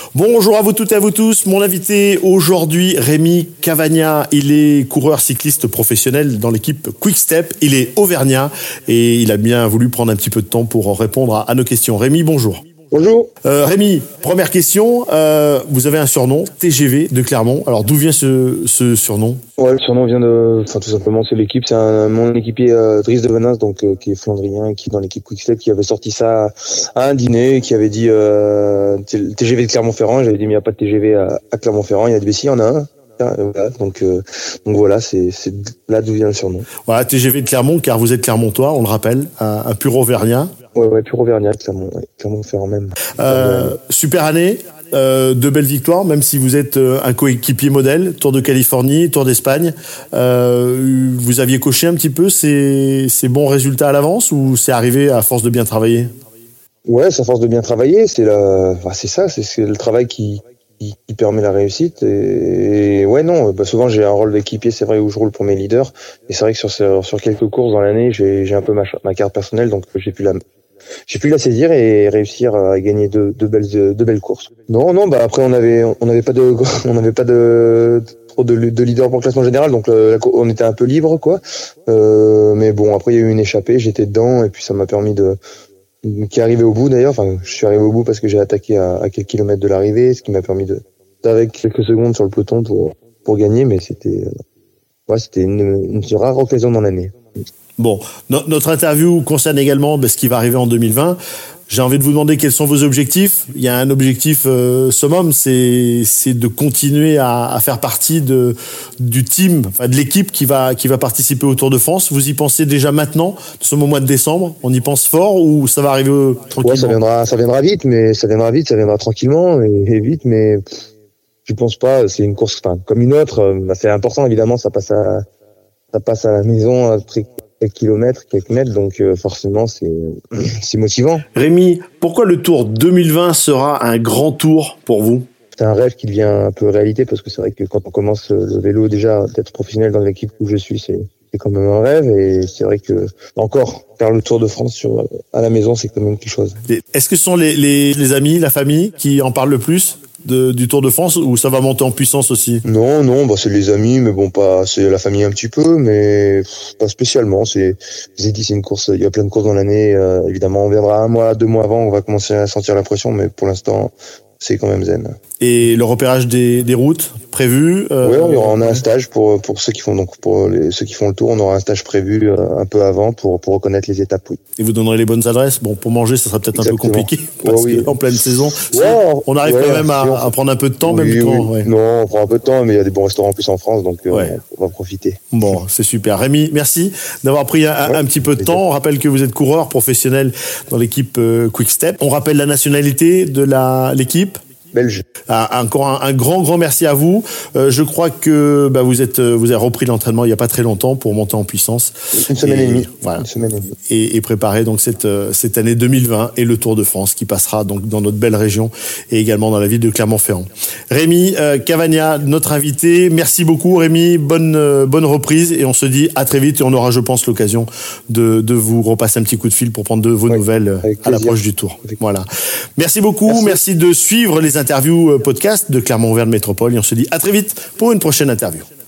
Bonjour à vous toutes et à vous tous. Mon invité aujourd'hui, Rémi Cavagna. Il est coureur cycliste professionnel dans l'équipe Quick Step. Il est auvergnat et il a bien voulu prendre un petit peu de temps pour répondre à nos questions. Rémi, bonjour. Bonjour. Rémi, première question. Vous avez un surnom, TGV de Clermont. Alors d'où vient ce surnom ? Ouais, le surnom vient tout simplement, c'est l'équipe. C'est mon équipier Dries de Venance, donc qui est flandrien, qui est dans l'équipe Quickstep, qui avait sorti ça à un dîner, qui avait dit TGV de Clermont-Ferrand. J'avais dit mais il n'y a pas de TGV à Clermont-Ferrand. Il a dit mais si, il y en a un. Voilà, donc voilà, c'est là d'où vient le surnom. Voilà, TGV de Clermont, car vous êtes Clermontois, on le rappelle, un pur auvergnat. Ouais, pur auvergnat, Clermont-Ferrand même. Super année, de belles victoires, même si vous êtes un coéquipier modèle, Tour de Californie, Tour d'Espagne. Vous aviez coché un petit peu ces bons résultats à l'avance ou c'est arrivé à force de bien travailler ? Ouais, c'est à force de bien travailler, c'est le travail qui permet la réussite et ouais non souvent j'ai un rôle d'équipier, c'est vrai, où je roule pour mes leaders, et c'est vrai que sur quelques courses dans l'année j'ai un peu ma carte personnelle, donc j'ai pu la saisir et réussir à gagner de belles courses. Non après on n'avait pas de trop de leader pour le classement général, donc on était un peu libre quoi, mais bon après il y a eu une échappée, j'étais dedans et puis ça m'a permis qui est arrivé au bout d'ailleurs. Enfin, je suis arrivé au bout parce que j'ai attaqué à quelques kilomètres de l'arrivée, ce qui m'a permis avec quelques secondes sur le peloton pour gagner, mais c'était une rare occasion dans l'année. Bon, notre interview concerne également ce qui va arriver en 2020. J'ai envie de vous demander quels sont vos objectifs. Il y a un objectif summum, c'est de continuer à faire partie du team, enfin de l'équipe qui va participer au Tour de France. Vous y pensez déjà maintenant, nous sommes au mois de décembre, on y pense fort ou ça va arriver tranquillement ? Ouais, ça viendra vite, ça viendra tranquillement et vite, mais je pense pas. C'est une course, comme une autre. C'est important évidemment, ça passe à la maison après quelques kilomètres, quelques mètres, donc forcément c'est motivant. Rémi, pourquoi le Tour 2020 sera un grand tour pour vous ? C'est un rêve qui devient un peu réalité, parce que c'est vrai que quand on commence le vélo, déjà d'être professionnel dans l'équipe où je suis, c'est quand même un rêve, et c'est vrai que encore faire le Tour de France à la maison, c'est quand même quelque chose. Est-ce que ce sont les amis, la famille qui en parlent le plus du Tour de France, ou ça va monter en puissance aussi ? Non, c'est les amis, mais c'est la famille un petit peu, mais pas spécialement. Je vous ai dit, c'est une course, il y a plein de courses dans l'année, évidemment, on viendra 1 mois, 2 mois avant, on va commencer à sentir la pression, mais pour l'instant, c'est quand même zen. Et le repérage des routes prévues Oui, on a un stage pour ceux qui font ceux qui font le tour, on aura un stage prévu un peu avant pour reconnaître les étapes. Oui. Et vous donnerez les bonnes adresses. Bon, pour manger, ça sera peut-être un peu compliqué parce que en pleine saison, on arrive quand même à prendre un peu de temps, même quand. Ouais. Non, on prend un peu de temps, mais il y a des bons restaurants en plus en France, donc on va profiter. Bon, c'est super. Rémi, merci d'avoir pris un petit peu de temps. On rappelle que vous êtes coureur professionnel dans l'équipe Quick Step. On rappelle la nationalité de l'équipe. Belge. Encore un grand merci à vous. Je crois que vous avez repris l'entraînement il y a pas très longtemps pour monter en puissance. Une semaine et demie. Voilà. Une semaine et demie. Et préparer donc cette année 2020 et le Tour de France qui passera donc dans notre belle région et également dans la ville de Clermont-Ferrand. Rémi Cavagna, notre invité. Merci beaucoup Rémi. Bonne reprise, et on se dit à très vite, et on aura, je pense, l'occasion de vous repasser un petit coup de fil pour prendre de vos nouvelles à l'approche du Tour. Voilà. Merci beaucoup. Merci de suivre les interviews podcast de Clermont-Auvergne Métropole, et on se dit à très vite pour une prochaine interview.